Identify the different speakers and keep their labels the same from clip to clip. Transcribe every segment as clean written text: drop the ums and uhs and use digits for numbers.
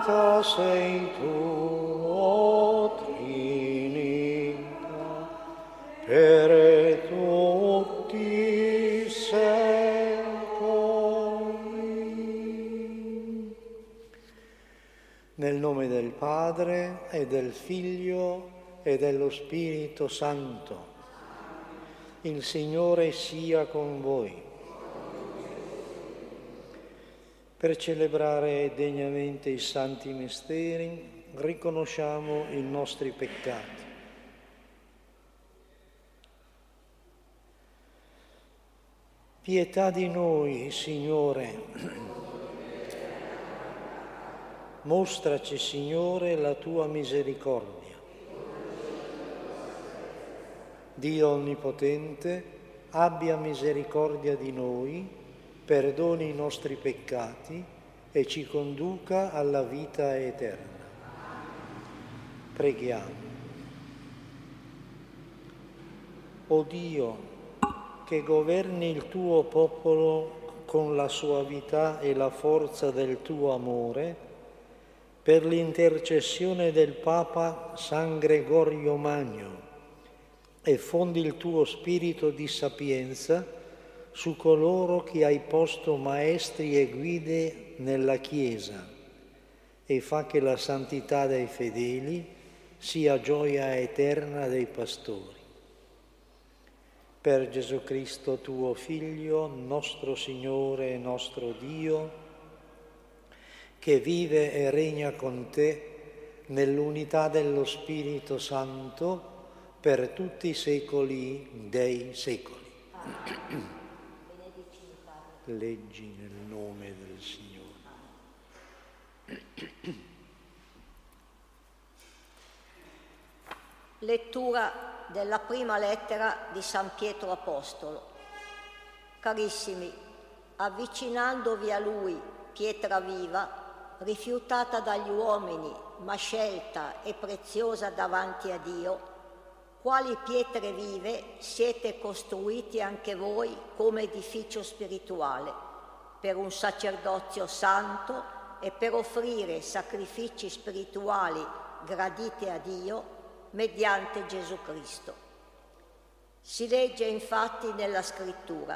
Speaker 1: beata sei tu, o Trinità, per tutti i secoli. Nel nome del Padre e del Figlio e dello Spirito Santo. Il Signore sia con voi. Per celebrare degnamente i santi misteri, riconosciamo i nostri peccati. Pietà di noi, Signore. Mostraci, Signore, la tua misericordia. Dio Onnipotente, abbia misericordia di noi, perdoni i nostri peccati e ci conduca alla vita eterna. Preghiamo. O Dio, che governi il tuo popolo con la suavità e la forza del tuo amore, per l'intercessione del Papa San Gregorio Magno, e fondi il tuo spirito di sapienza su coloro che hai posto maestri e guide nella Chiesa e fa che la santità dei fedeli sia gioia eterna dei pastori. Per Gesù Cristo, tuo Figlio, nostro Signore e nostro Dio, che vive e regna con te nell'unità dello Spirito Santo, per tutti i secoli dei secoli. Leggi nel nome del Signore.
Speaker 2: Lettura della prima lettera di San Pietro Apostolo. Carissimi, avvicinandovi a Lui, pietra viva, rifiutata dagli uomini, ma scelta e preziosa davanti a Dio, quali pietre vive siete costruiti anche voi come edificio spirituale, per un sacerdozio santo e per offrire sacrifici spirituali graditi a Dio mediante Gesù Cristo. Si legge infatti nella Scrittura: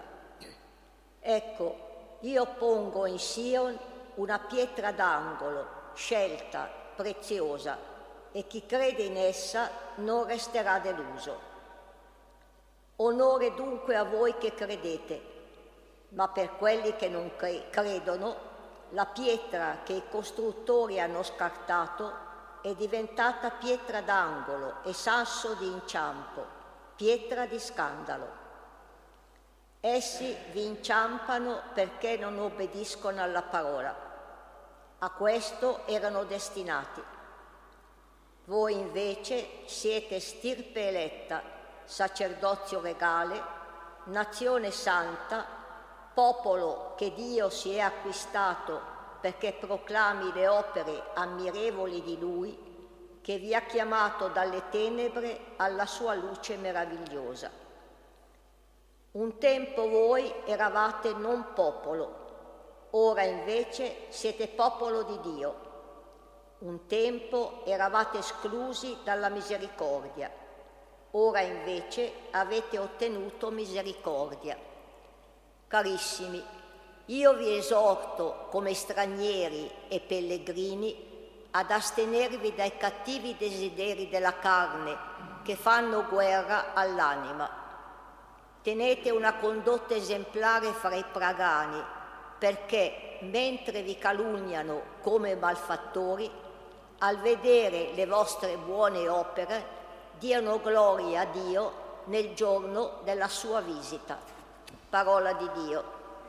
Speaker 2: Ecco, io pongo in Sion una pietra d'angolo, scelta, preziosa, e chi crede in essa non resterà deluso. Onore dunque a voi che credete, ma per quelli che non credono, la pietra che i costruttori hanno scartato è diventata pietra d'angolo e sasso di inciampo, pietra di scandalo. Essi vi inciampano perché non obbediscono alla parola. A questo erano destinati. Voi invece siete stirpe eletta, sacerdozio regale, nazione santa, popolo che Dio si è acquistato perché proclami le opere ammirevoli di Lui, che vi ha chiamato dalle tenebre alla sua luce meravigliosa. Un tempo voi eravate non popolo, ora invece siete popolo di Dio. Un tempo eravate esclusi dalla misericordia, ora invece avete ottenuto misericordia. Carissimi, io vi esorto come stranieri e pellegrini ad astenervi dai cattivi desideri della carne che fanno guerra all'anima. Tenete una condotta esemplare fra i pagani, perché mentre vi calunniano come malfattori, al vedere le vostre buone opere, diano gloria a Dio nel giorno della sua visita. Parola di Dio.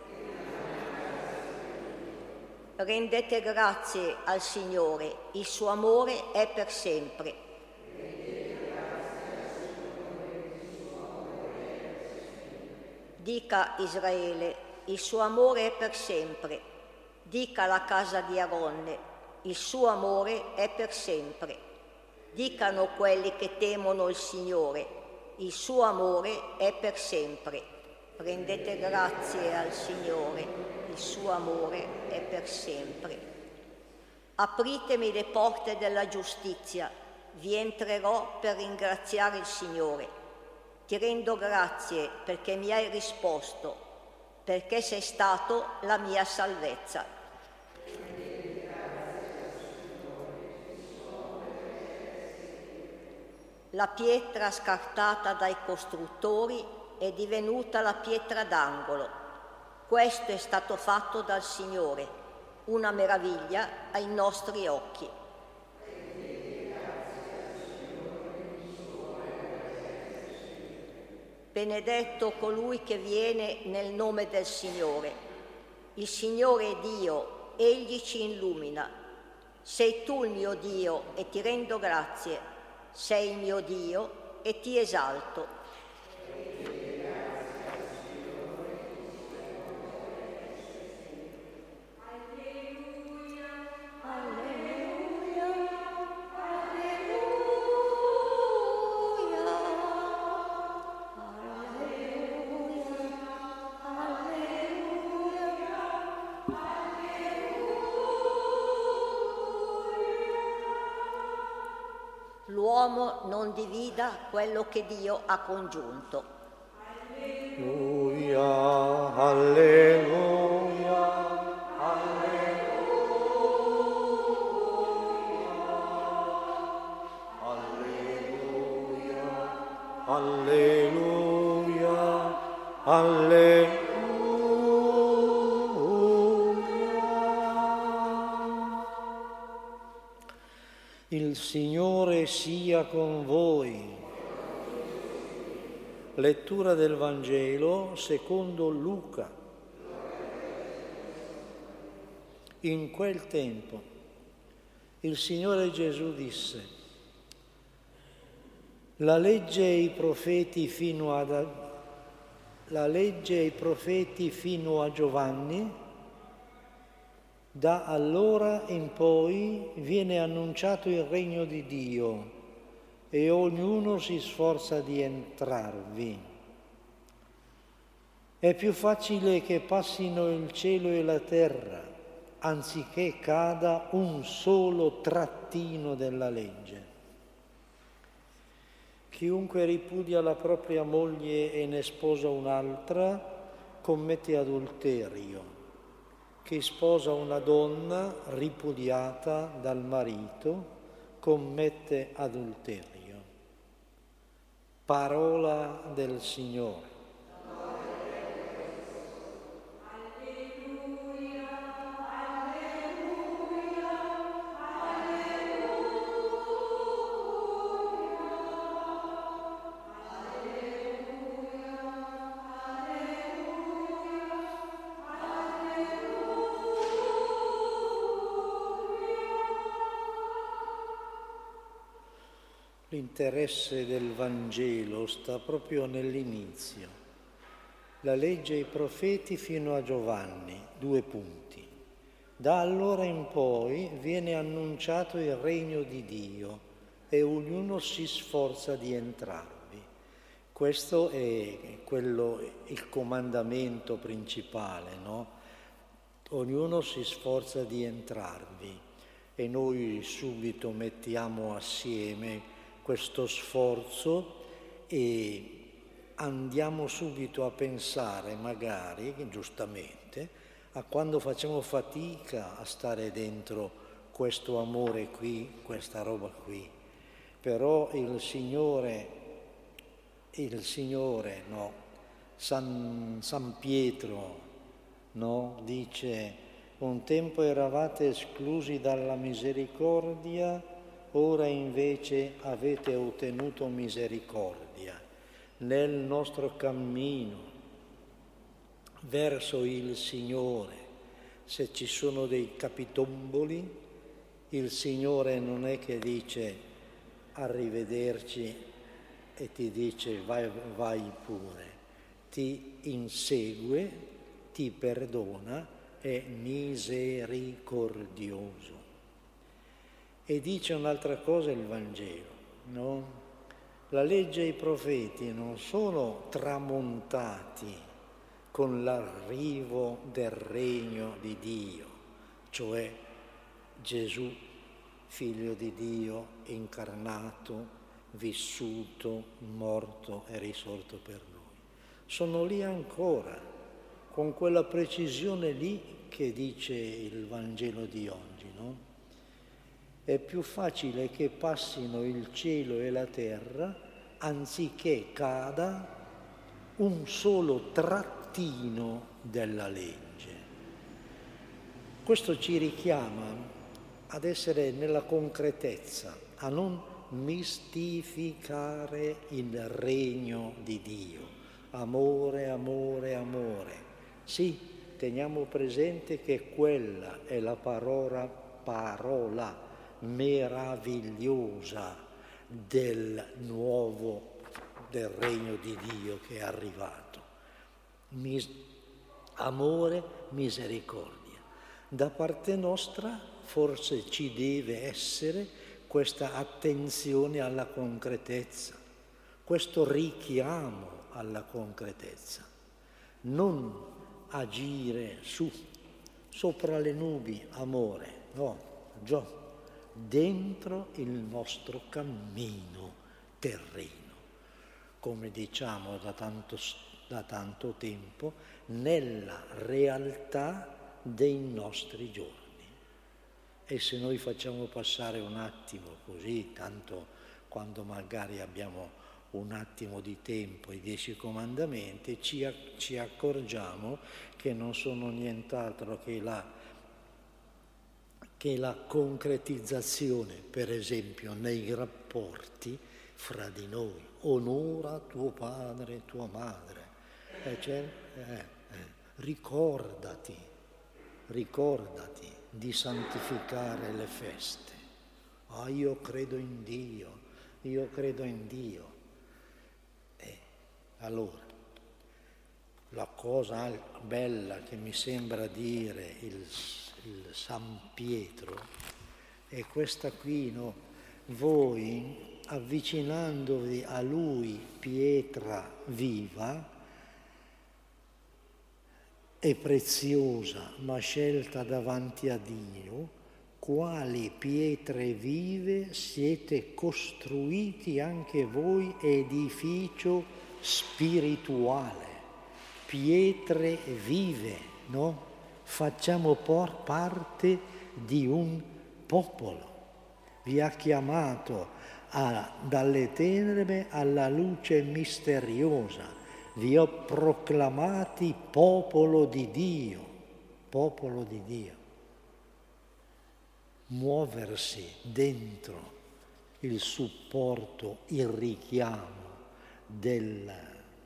Speaker 2: Rendete grazie al Signore, il suo amore è per sempre. Dica Israele, il suo amore è per sempre. Dica la casa di Aronne, il suo amore è per sempre. Dicano quelli che temono il Signore, il suo amore è per sempre. Rendete grazie al Signore, il suo amore è per sempre. Apritemi le porte della giustizia, vi entrerò per ringraziare il Signore. Ti rendo grazie perché mi hai risposto, perché sei stato la mia salvezza. La pietra scartata dai costruttori è divenuta la pietra d'angolo. Questo è stato fatto dal Signore, una meraviglia ai nostri occhi. Benedetto colui che viene nel nome del Signore. Il Signore è Dio, Egli ci illumina. Sei tu il mio Dio e ti rendo grazie. Sei il mio Dio e ti esalto. L'uomo non divida quello che Dio ha congiunto.
Speaker 1: Alleluia, alleluia, alleluia, alleluia, alleluia. Il Signore sia con voi. Lettura del Vangelo secondo Luca. In quel tempo il Signore Gesù disse: la legge e i profeti fino a Giovanni. Da allora in poi viene annunciato il regno di Dio e ognuno si sforza di entrarvi. È più facile che passino il cielo e la terra anziché cada un solo trattino della legge. Chiunque ripudia la propria moglie e ne sposa un'altra commette adulterio. Chi sposa una donna ripudiata dal marito commette adulterio. Parola del Signore. L'interesse del Vangelo sta proprio nell'inizio. La legge e i profeti fino a Giovanni, 2 punti. Da allora in poi viene annunciato il regno di Dio e ognuno si sforza di entrarvi. Questo è il comandamento principale, no? Ognuno si sforza di entrarvi e noi subito mettiamo assieme questo sforzo e andiamo subito a pensare, magari, giustamente, a quando facciamo fatica a stare dentro questo amore qui, questa roba qui. Però il Signore, no? San Pietro, no? Dice: un tempo eravate esclusi dalla misericordia, ora invece avete ottenuto misericordia. Nel nostro cammino verso il Signore, se ci sono dei capitomboli, il Signore non è che dice arrivederci e ti dice vai pure, ti insegue, ti perdona, è misericordioso. E dice un'altra cosa il Vangelo, no? La legge e i profeti non sono tramontati con l'arrivo del regno di Dio, cioè Gesù, figlio di Dio, incarnato, vissuto, morto e risorto per noi. Sono lì ancora, con quella precisione lì che dice il Vangelo di oggi, no? È più facile che passino il cielo e la terra anziché cada un solo trattino della legge. Questo ci richiama ad essere nella concretezza, a non mistificare il regno di Dio. Amore, amore, amore. Sì, teniamo presente che quella è la parola meravigliosa del regno di Dio che è arrivato. Amore, misericordia. Da parte nostra forse ci deve essere questa attenzione alla concretezza, questo richiamo alla concretezza. Non agire sopra le nubi, amore, no, già dentro il nostro cammino terreno, come diciamo da tanto tempo, nella realtà dei nostri giorni. E se noi facciamo passare un attimo così, tanto quando magari abbiamo un attimo di tempo, i 10 comandamenti, ci accorgiamo che non sono nient'altro che la concretizzazione, per esempio, nei rapporti fra di noi. Onora tuo padre e tua madre. Ricordati di santificare le feste. Io credo in Dio. Allora, la cosa bella che mi sembra dire il San Pietro è questa qui, no? Voi, avvicinandovi a Lui, pietra viva e preziosa, ma scelta davanti a Dio, quali pietre vive siete costruiti anche voi edificio spirituale. Pietre vive, no? Facciamo parte di un popolo. Vi ha chiamato dalle tenebre alla luce misteriosa. Vi ho proclamati popolo di Dio. Muoversi dentro il supporto, il richiamo della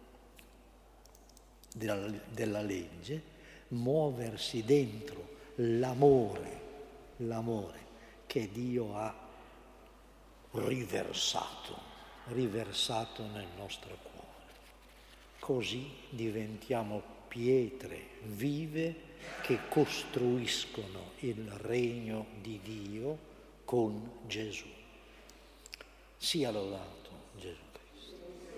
Speaker 1: legge, muoversi dentro l'amore che Dio ha riversato nel nostro cuore. Così diventiamo pietre vive che costruiscono il regno di Dio con Gesù. Sia lodato Gesù Cristo.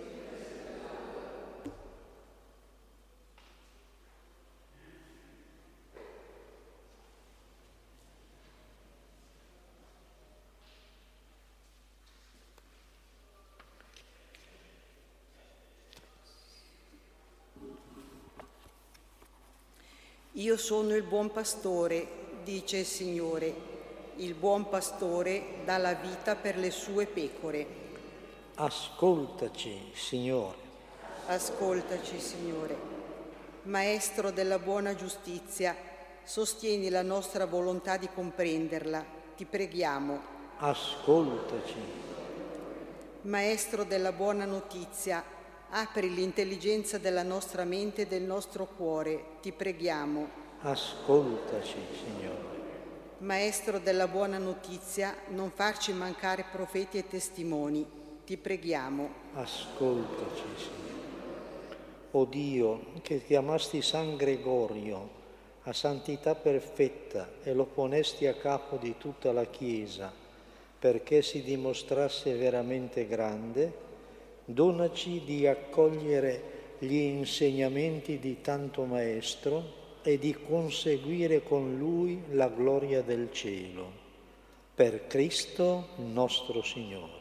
Speaker 3: Io sono il buon pastore, dice il Signore. Il buon pastore dà la vita per le sue pecore.
Speaker 1: Ascoltaci, Signore.
Speaker 3: Ascoltaci, Signore. Maestro della buona giustizia, sostieni la nostra volontà di comprenderla, ti preghiamo.
Speaker 1: Ascoltaci.
Speaker 3: Maestro della buona notizia, apri l'intelligenza della nostra mente e del nostro cuore, ti preghiamo.
Speaker 1: Ascoltaci, Signore.
Speaker 3: Maestro della buona notizia, non farci mancare profeti e testimoni, ti preghiamo.
Speaker 1: Ascoltaci, Signore. O Dio, che chiamasti San Gregorio a santità perfetta e lo ponesti a capo di tutta la Chiesa perché si dimostrasse veramente grande, donaci di accogliere gli insegnamenti di tanto Maestro e di conseguire con lui la gloria del cielo. Per Cristo nostro Signore.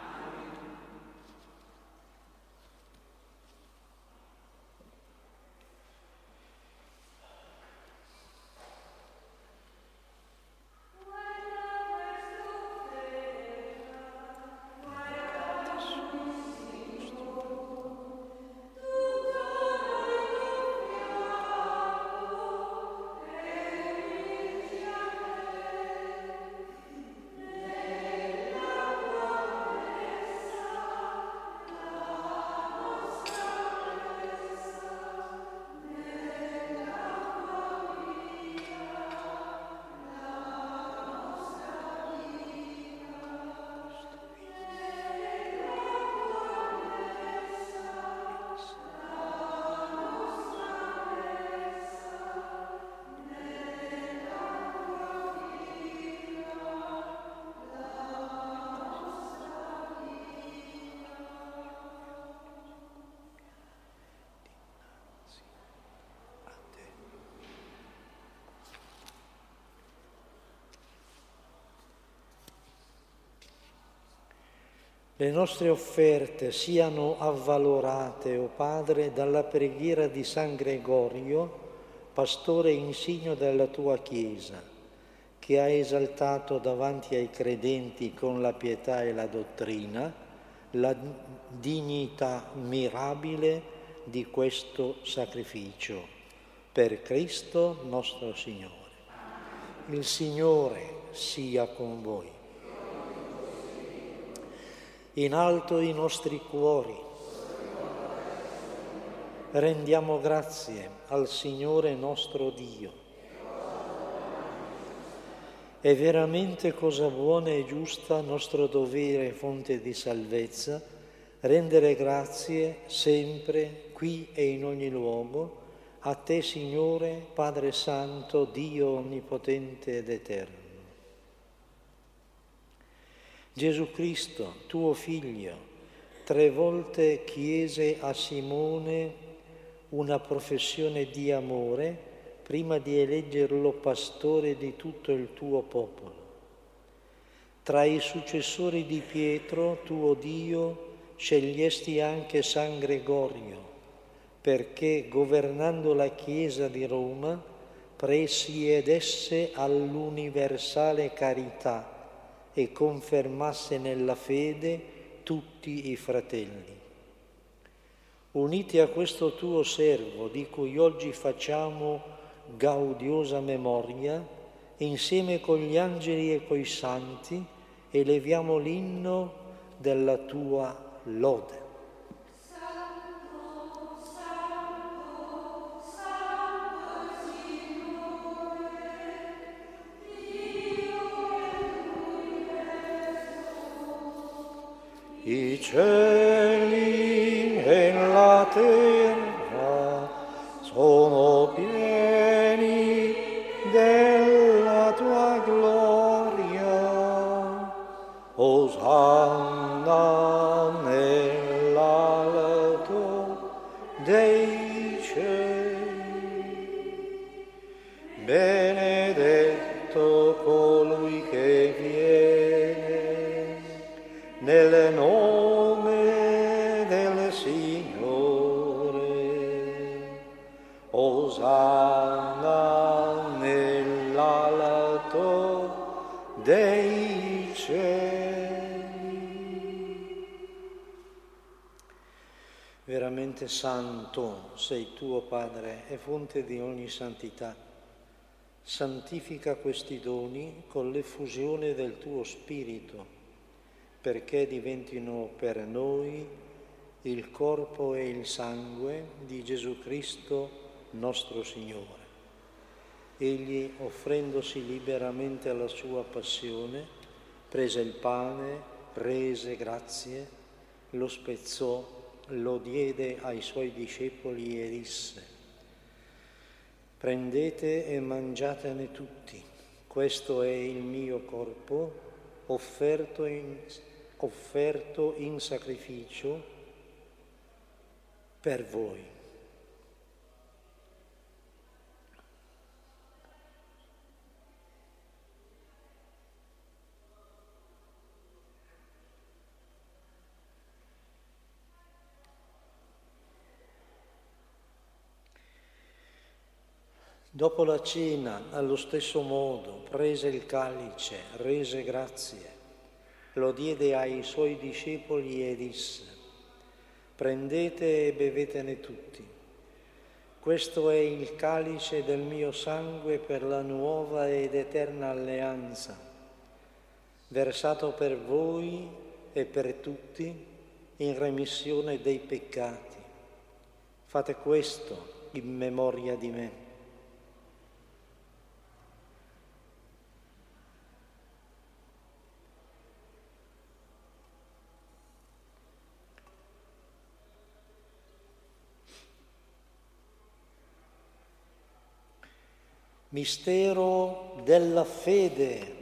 Speaker 1: Le nostre offerte siano avvalorate, o Padre, dalla preghiera di San Gregorio, pastore insigno della tua Chiesa, che ha esaltato davanti ai credenti con la pietà e la dottrina la dignità mirabile di questo sacrificio. Per Cristo nostro Signore. Il Signore sia con voi. In alto i nostri cuori. Rendiamo grazie al Signore nostro Dio. È veramente cosa buona e giusta, nostro dovere e fonte di salvezza, rendere grazie sempre, qui e in ogni luogo, a Te, Signore, Padre Santo, Dio Onnipotente ed Eterno. Gesù Cristo, tuo Figlio, 3 volte chiese a Simone una professione di amore prima di eleggerlo pastore di tutto il tuo popolo. Tra i successori di Pietro, tuo Dio, scegliesti anche San Gregorio, perché, governando la Chiesa di Roma, presiedesse all'universale carità e confermasse nella fede tutti i fratelli. Uniti a questo tuo servo, di cui oggi facciamo gaudiosa memoria, insieme con gli angeli e coi santi, eleviamo l'inno della tua lode. I cieli e la terra sono pieni della tua gloria. Osanna nell'alto dei cieli. Benedetto colui che viene nel nome del Signore. Osanna nell'alto dei cieli. Veramente santo sei tuo Padre e fonte di ogni santità. Santifica questi doni con l'effusione del tuo Spirito, perché diventino per noi il corpo e il sangue di Gesù Cristo nostro Signore. Egli, offrendosi liberamente alla sua passione, prese il pane, rese grazie, lo spezzò, lo diede ai suoi discepoli e disse: prendete e mangiatene tutti, questo è il mio corpo offerto in sacrificio per voi. Dopo la cena, allo stesso modo, prese il calice, rese grazie, lo diede ai suoi discepoli e disse: prendete e bevetene tutti. Questo è il calice del mio sangue per la nuova ed eterna alleanza, versato per voi e per tutti in remissione dei peccati. Fate questo in memoria di me. Mistero della fede.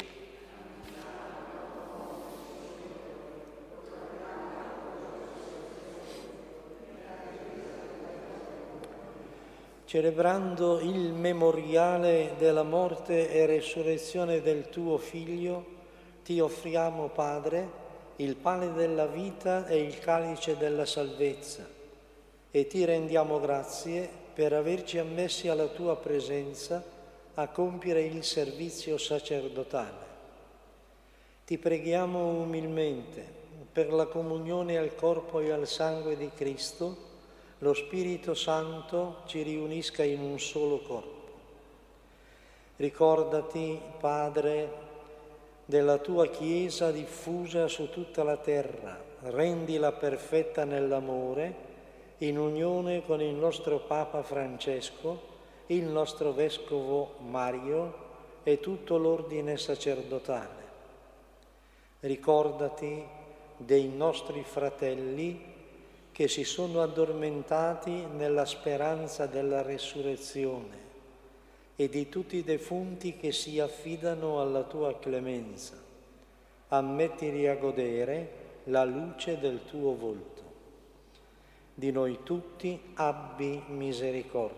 Speaker 1: Celebrando il memoriale della morte e resurrezione del tuo Figlio, ti offriamo, Padre, il pane della vita e il calice della salvezza, e ti rendiamo grazie per averci ammessi alla tua presenza a compiere il servizio sacerdotale. Ti preghiamo umilmente per la comunione al corpo e al sangue di Cristo, lo Spirito Santo ci riunisca in un solo corpo. Ricordati, Padre, della tua Chiesa diffusa su tutta la terra, rendila perfetta nell'amore, in unione con il nostro Papa Francesco, il nostro Vescovo Mario e tutto l'ordine sacerdotale. Ricordati dei nostri fratelli che si sono addormentati nella speranza della resurrezione e di tutti i defunti che si affidano alla tua clemenza. Ammettili a godere la luce del tuo volto. Di noi tutti abbi misericordia.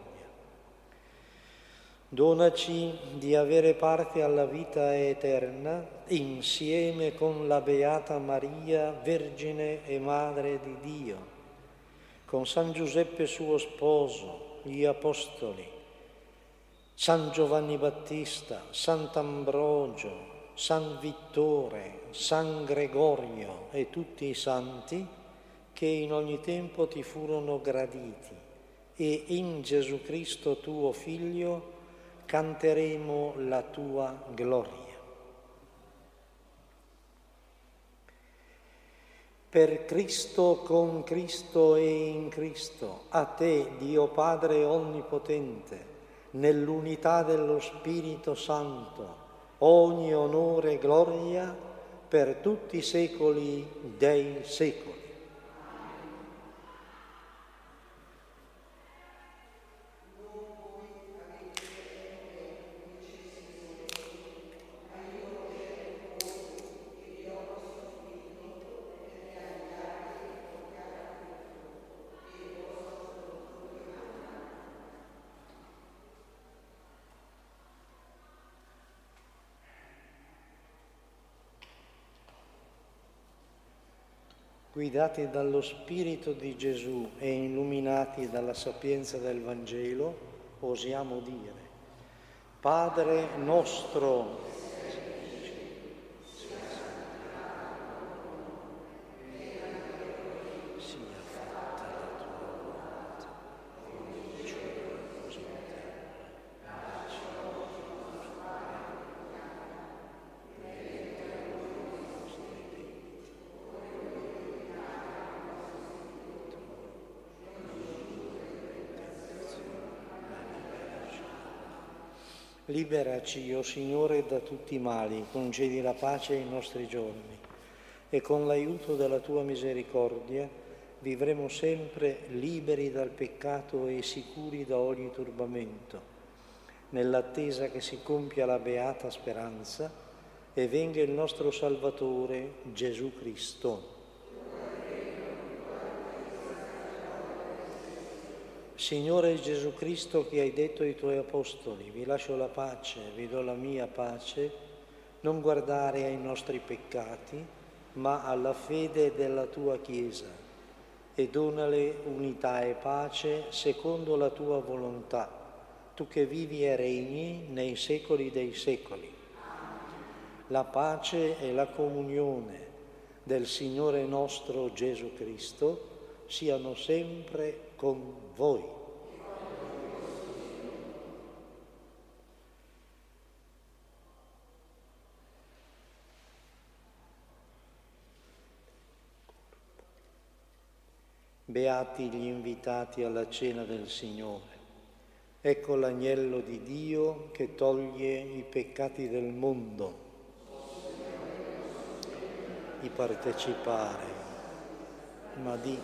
Speaker 1: Donaci di avere parte alla vita eterna insieme con la Beata Maria, Vergine e Madre di Dio, con San Giuseppe suo sposo, gli Apostoli, San Giovanni Battista, Sant'Ambrogio, San Vittore, San Gregorio e tutti i santi che in ogni tempo ti furono graditi, e in Gesù Cristo tuo Figlio canteremo la tua gloria. Per Cristo, con Cristo e in Cristo, a te, Dio Padre Onnipotente, nell'unità dello Spirito Santo, ogni onore e gloria per tutti i secoli dei secoli. Guidati dallo Spirito di Gesù e illuminati dalla sapienza del Vangelo, osiamo dire: Padre nostro, sia fatta la tua volontà, come in cielo così in terra. Dacci oggi il nostro pane quotidiano, rimetti i nostri debiti, liberaci, o Signore, da tutti i mali, concedi la pace ai nostri giorni e con l'aiuto della tua misericordia vivremo sempre liberi dal peccato e sicuri da ogni turbamento, nell'attesa che si compia la beata speranza e venga il nostro Salvatore Gesù Cristo. Signore Gesù Cristo, che hai detto ai tuoi apostoli: vi lascio la pace, vi do la mia pace, non guardare ai nostri peccati, ma alla fede della tua Chiesa, e donale unità e pace secondo la tua volontà, tu che vivi e regni nei secoli dei secoli. La pace e la comunione del Signore nostro Gesù Cristo siano sempre con voi. Beati gli invitati alla cena del Signore. Ecco l'agnello di Dio che toglie i peccati del mondo. Di partecipare, ma di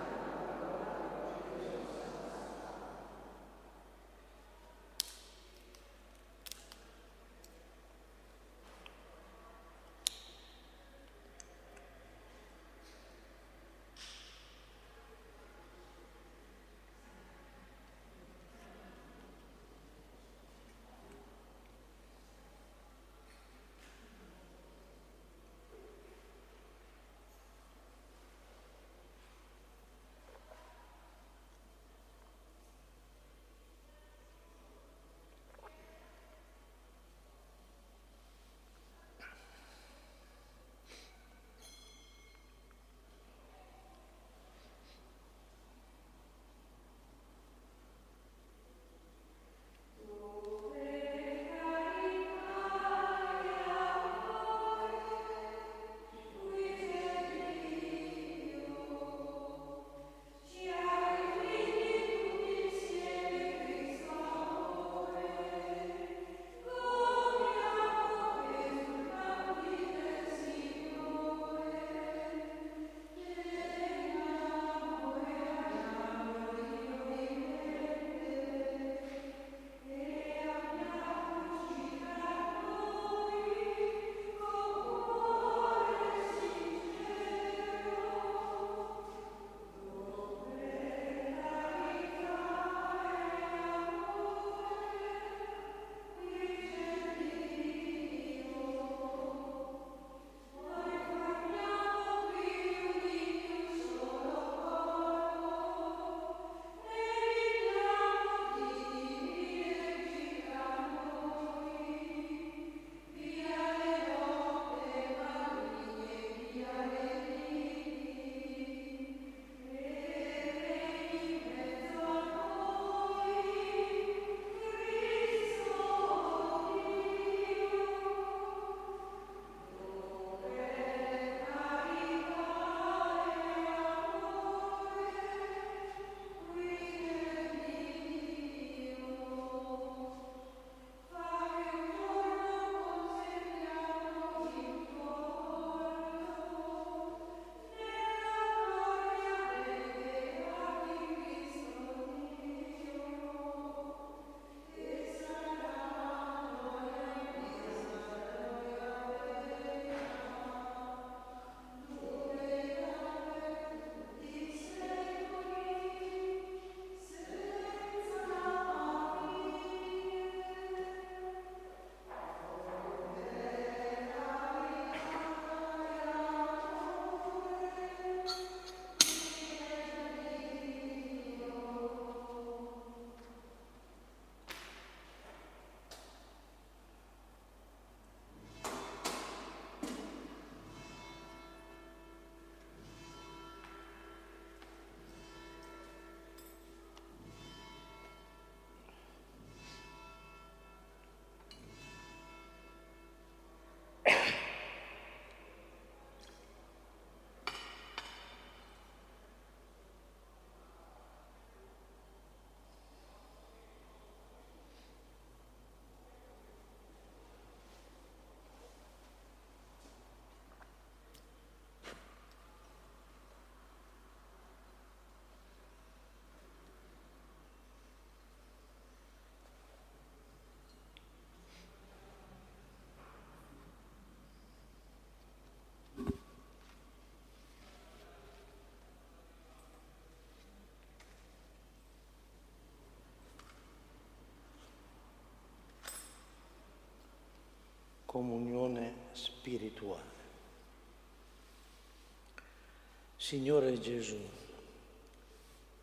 Speaker 1: comunione spirituale. Signore Gesù,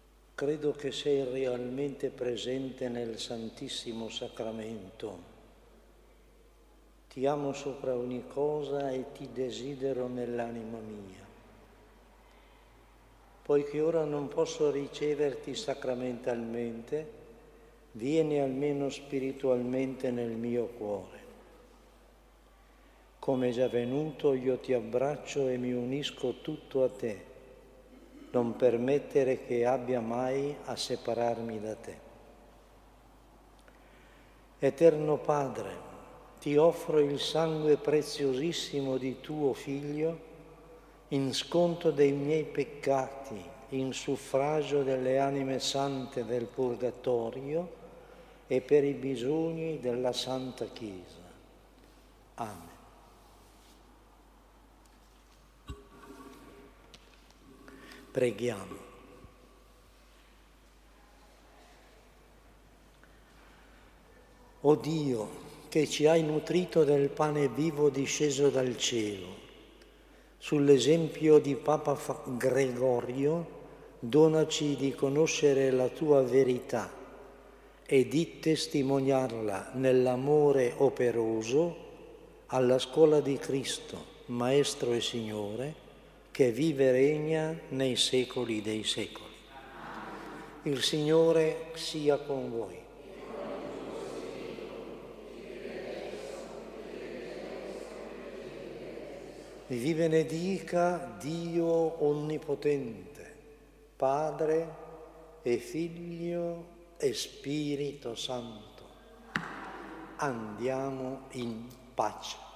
Speaker 1: credo che sei realmente presente nel Santissimo Sacramento. Ti amo sopra ogni cosa e ti desidero nell'anima mia. Poiché ora non posso riceverti sacramentalmente, vieni almeno spiritualmente nel mio cuore. Come già venuto, io ti abbraccio e mi unisco tutto a te. Non permettere che abbia mai a separarmi da te. Eterno Padre, ti offro il sangue preziosissimo di tuo Figlio in sconto dei miei peccati, in suffragio delle anime sante del Purgatorio e per i bisogni della Santa Chiesa. Amen. Preghiamo. O Dio, che ci hai nutrito del pane vivo disceso dal cielo, sull'esempio di Papa Gregorio, donaci di conoscere la tua verità e di testimoniarla nell'amore operoso alla scuola di Cristo, Maestro e Signore, che vive e regna nei secoli dei secoli. Il Signore sia con voi. Vi benedica Dio Onnipotente, Padre e Figlio e Spirito Santo. Andiamo in pace.